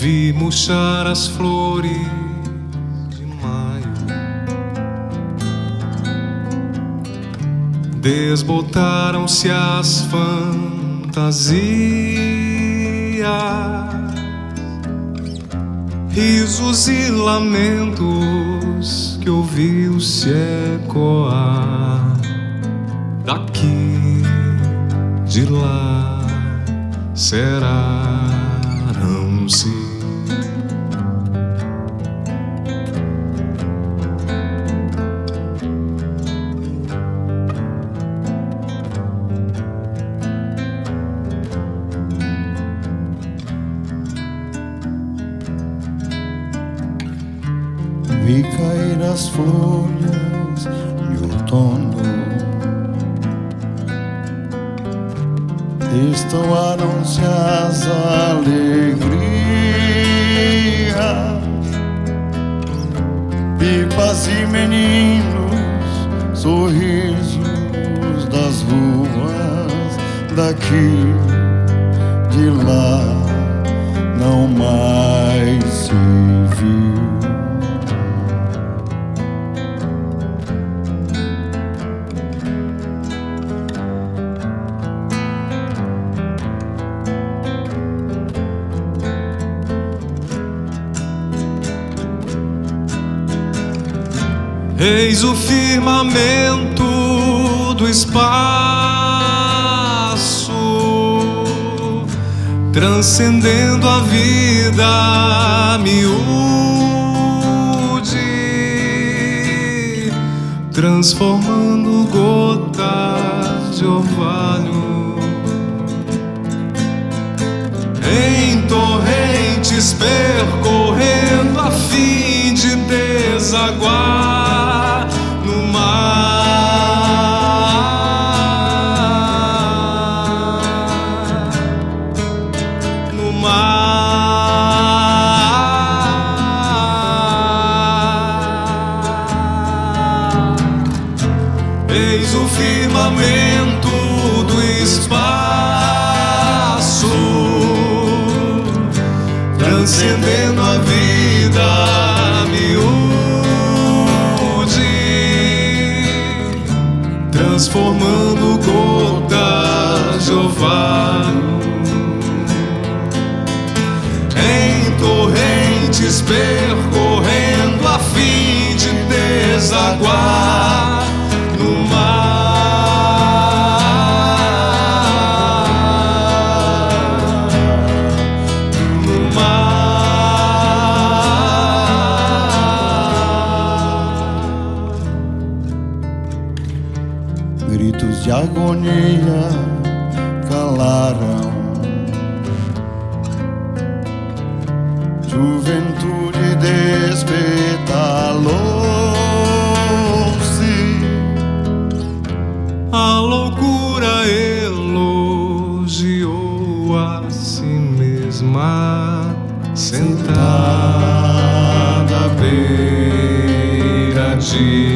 Vi murchar as flores de maio, desbotaram-se as fantasias, risos e lamentos que ouviu-se ecoar daqui, de lá, cerraram-se. Vi cair as folhas de outono, destoaram-se as alegrias, pipas e meninos, sorrisos das ruas daqui, de lá, não mais se viu. Eis o firmamento do espaço, transcendendo a vida miúde, transformando gotas de orvalho em torrentes, percorrendo a fim de desaguar no mar, no mar. Eis o firmamento do espaço, transcendendo a vida transformando gotas de orvalho em torrentes, percorrendo a fim de desaguar no mar, no mar. Gritos de agonia calaram, juventude despetalou-se, a loucura elogiou a si mesma, sentada à beira de